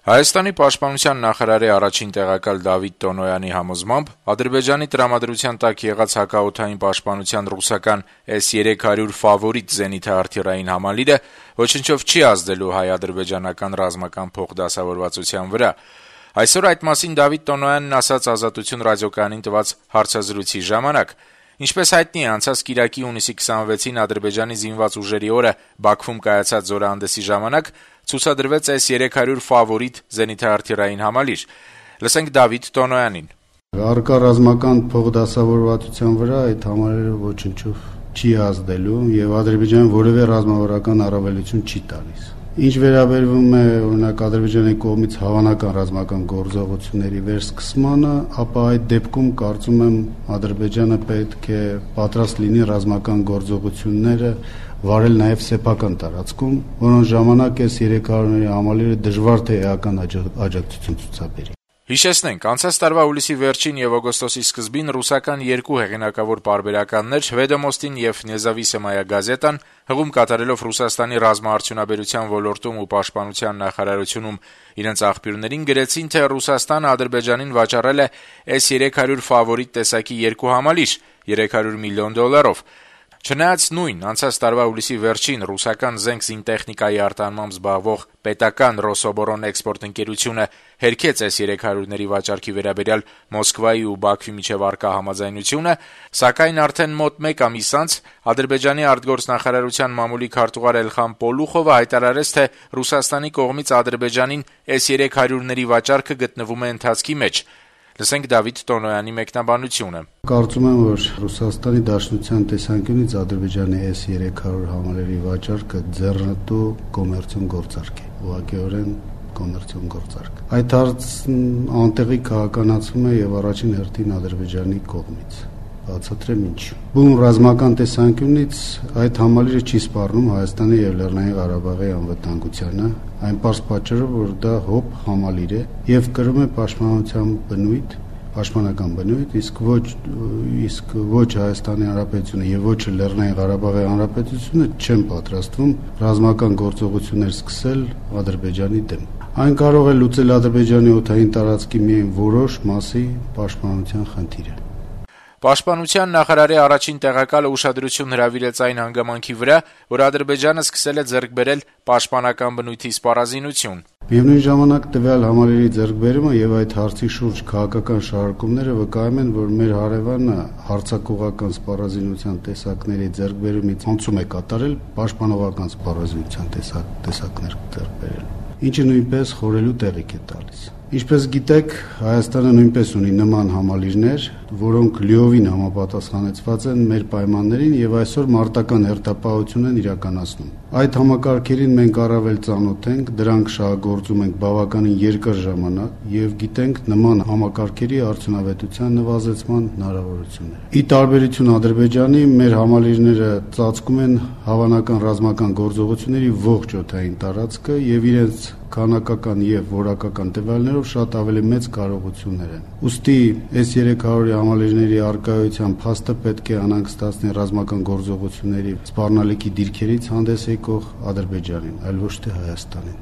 Հայաստանի պաշտպանության նախարարի առաջին տեղակալ Դավիթ Տոնոյանի համոզմամբ Ադրբեջանի տրամադրության տակ եղած հակաօդային պաշտպանության ռուսական S-300 ֆավորիտ զենիթահրթիռային համալիրը ոչնչով չի ազդելու հայ-ադրբեջանական ռազմական փոխդասավորվածության վրա։ Այսօր այդ մասին Դավիթ Տոնոյանն ասաց «Ազատություն» ռադիոկայանին տված հարցազրույցի ժամանակ։ Ինչպես հայտնի է, անցած կիրակի հունիսի 26-ին Ադրբեջանի զինված ուժերի օրը Բաքվում կայացած զորահանդեսի ժամանակ ցուցադրվեց S-300 ֆավորիտ զենիթահրթիռային համալիր։ Լսենք Դավիթ Տոնոյանին. Առկա ռազմական փոխդասավորվածության վրա այդ համալիրը ոչնչով չի ազդելու եւ Ադրբեջանը որևէ ռազմավարական առավելություն չի տալիս։ Ինչ վերաբերվում է օրինակ Ադրբեջանի կողմից հավանական ռազմական գործողությունների վերսկսմանը, ապա այդ դեպքում կարծում եմ Ադրբեջանը պետք է պատրաստ լինի ռազմական գործողությունները վարել նաև սեփական տարածքում, որոնց ժամանակ է 300-ների համալիրը դժվար թե էական աջակցություն ցուցաբերի։ Հիշեցնենք, անցած տարվա հուլիսի վերջին եւ օգոստոսի սկզբին ռուսական երկու հեղինակավոր պարբերականներ Վեդոմոստին եւ Նեզավիսեմայա գազետան հղում կատարելով Ռուսաստանի ռազմաարդյունաբերության ոլորտում ու պաշտպանության նախարարությունում իրենց աղբյուրներին գրեցին, թե Ռուսաստանը Ադրբեջանին վաճառել է S-300 ֆավորիտ տեսակի երկու համալիր $300 միլիոն։ Չնայած նույն անցած տարվա հուլիսի վերջին ռուսական զենք-զինտեխնիկայի արտահանմամբ զբաղվող պետական Ռոսոբորոն էքսպորտ ընկերությունը հերքեց S-300-ների վաճառքի վերաբերյալ Մոսկվայի ու Բաքվի միջև առկա համաձայնությունը, սակայն արդեն մոտ մեկ ամիս անց Ադրբեջանի արտգործնախարարության մամուլի քարտուղար Էլխան Պոլուխովը հայտարարեց, թե Ռուսաստանի կողմից Ադրբեջանին S-300-ների վաճառքը գտնվում է ընթացքի մեջ։ Լսենք Դավիթ Տոնոյանի մեկնաբանությունը. Կարծում եմ, որ Ռուսաստանի Դաշնության տեսանկյունից Ադրբեջանի S-300 համալիրի վաճառքը ձեռնտու կոմերցիոն գործարք է, ուղղակիորեն կոմերցիոն գործարք։ Այդ հարցն անտեղի քաղաքականացվում է եւ առաջին հերթին Ադրբեջանի կողմից։ Բացատրեմ ինչ։ Բուն ռազմական տեսանկյունից այդ համալիրը չի սպառնում Հայաստանի եւ Լեռնային Ղարաբաղի անվտանգությանը, այն պարզ պատճառով, որ դա հոբ համալիր է եւ կրում է պաշտպանության բնույթ, պաշտպանական բնույթ, իսկ ոչ Հայաստանի Հանրապետությունը եւ ոչ Լեռնային Ղարաբաղի Հանրապետությունը չեն պատրաստվում ռազմական գործողություններ սկսել Ադրբեջանի դեմ։ Այն կարող է լուծել Ադրբեջանի օդային տարածքի միայն որոշ մասի պաշտպանության խնդիրը։ Պաշտպանության նախարարի առաջին տեղակալը ուշադրություն հրավիրեց այն հանգամանքի վրա, որ Ադրբեջանը սկսել է ձեռք բերել պաշտպանական բնույթի սպառազինություն։ Միևնույն ժամանակ տվյալ համալիրի ձեռքբերումը եւ այդ հարցի շուրջ քաղաքական շարժումները վկայում են, որ մեր հարևանը հարձակողական սպառազինության տեսակների ձեռքբերումից անցում է կատարել պաշտպանողական սպառազինության տեսակներ ձեռք բերել, ինչը նույնպես խորելու տեղիք է տալիս։ Ինչպես գիտեք, Հայաստանը նույնպես ունի նման համալիրներ, որոնք լիովին համապատասխանեցված են մեր պայմաններին եւ այսօր մարտական հերթապահություն են իրականացնում։ Այդ համակարգերին մենք առավել ծանոթ ենք, դրանք շահագործում ենք բավականին երկար ժամանակ եւ գիտենք նման համակարգերի արդյունավետության նվազեցման հնարավորությունները։ Ի տարբերություն Ադրբեջանի, մեր համալիրները ծածկում են հավանական ռազմական գործողությունների ողջ օդային տարածքը եւ իրենց քանակական եւ որակական տվյալներով շատ ավելի մեծ կարողություններ են։ Ուստի S-300-ի համալիրների արկայության փաստը պետք է անհանգստացնի ռազմական գործողությունների սպառնալիքի դիրքերից հանդես եկող Ադրբեջանին, այլ ոչ թե Հայաստանին։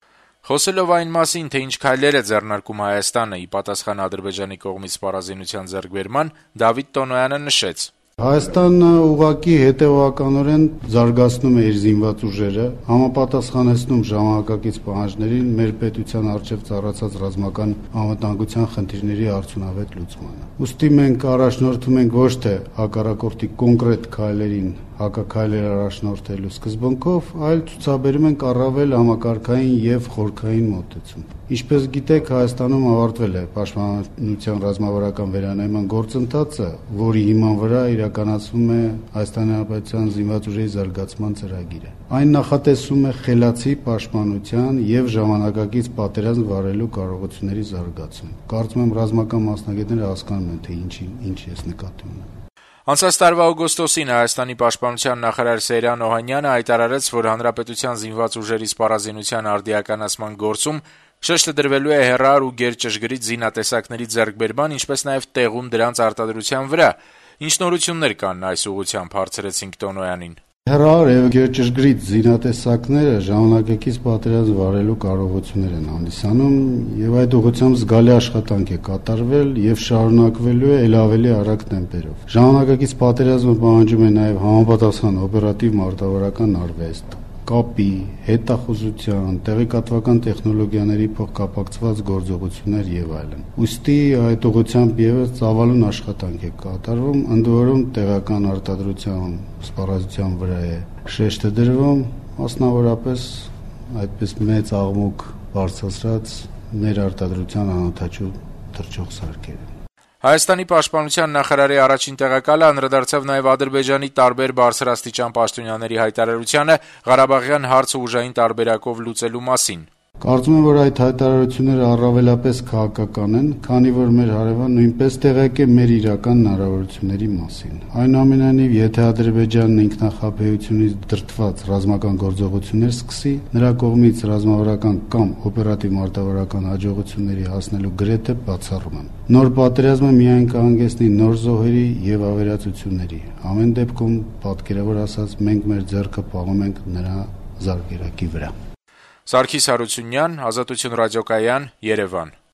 Խոսելով այն մասին, թե ինչ քայլեր է ձեռնարկում Հայաստանը ի պատասխան Ադրբեջանի կողմից սպառազինության ձեռքբերման, Դավիթ Տոնոյանը նշեց. Հայաստանը ուղղակի հետևականորեն զարգացնում է իր զինված ուժերը, համապատասխանեցնում ժամանակակից պահանջներին մեր պետության առջև ծառացած ռազմական անվտանգության խնդիրների արդյունավետ լուծմանը։ Ուստի մենք առաջնորդվում ենք ոչ թե հակառակորդի կոնկրետ քայլերին հակաքայլեր առաջնորդելու սկզբունքով, այլ ցուցաբերում ենք առավել համակարգային եւ խորքային մոտեցում։ Ինչպես գիտեք, Հայաստանում ավարտվել է պաշտպանության ռազմավարական վերանայման գործընթացը, որի հիման վրա իրականացվում է Հայաստանի Հանրապետության զինված ուժերի զարգացման ծրագիրը։ Այն նախատեսում է խելացի պաշտպանության եւ ժամանակակից պատերազմ վարելու կարողությունների զարգացում։ Կարծում եմ ռազմական մասնագետները հասկանում են, թե ինչ ես նկատի ունեմ։ Անցած տարվա օգոստոսին Հայաստանի պաշտպանության նախարար Սեյրան Օհանյանը հայտարարեց, որ հանրապետության զինված ուժերի սպառազինության արդիականացման գործում շեշտը դրվելու է հեռահար ու գերճշգրիտ զինատեսակների ձեռքբերման, ինչպես նաև տեղում դրանց արտադրության վրա։ Ինչ նորություններ կան այս ուղղությամբ, հարցրեցինք Տոնոյանին։ Հեռահար եւ գերճշգրիտ զինատեսակները ժամանակակից պատերազմ վարելու կարողություններ են հանդիսանում եւ այդ ուղղությամբ զգալի աշխատանք է կատարվել եւ շարունակվելու է ել ավելի արագ տեմպերով։ Ժամանակակից պատերազմը պահանջում է նաեւ համապատասխան օպերատիվ մարտավարական արվեստ, կապի, հետախուզության, տեղեկատվական տեխնոլոգիաների փոխկապակցված գործողություններ եւ այլն։ Ուստի այդ ուղղությամբ եւս ծավալուն աշխատանք է կատարվում, ընդ որում տեղական արտադրության սպառազության վրա է շեշտը դրվում, մասնավորապես այդպես մեծ աղմուկ բարձրացրած ներարտադրության անօթաչու թռչող սարքերը։ Հայաստանի պաշտպանության նախարարի առաջին տեղակալը անդրադարձավ նաև Ադրբեջանի տարբեր բարձրաստիճան պաշտոնյաների հայտարարությանը Ղարաբաղյան հարցը ուժային տարբերակով լուծելու մասին։ Կարծում եմ, որ այդ հայտարարությունները առավելապես քաղաքական են, քանի որ մեր հարևան նույնպես տեղյակ է մեր իրական հնարավորությունների մասին։ Այնուամենայնիվ, եթե Ադրբեջանն ինքնախաբեությունից դրդված ռազմական գործողություններ սկսի, նրա կողմից ռազմավարական կամ օպերատիվ մարտավարական հաջողությունների հասնելու գրեթե բացառում եմ։ Նոր պատերազմը միայն կհանգեցնի նոր զոհերի եւ ավերածությունների։ Ամեն դեպքում, պատկերավոր ասած, մենք մեր ձեռքը պահում ենք նրա զարկերակի վրա։ Սարգիս Հարությունյան, Ազատություն ռադիոկայան, Երևան։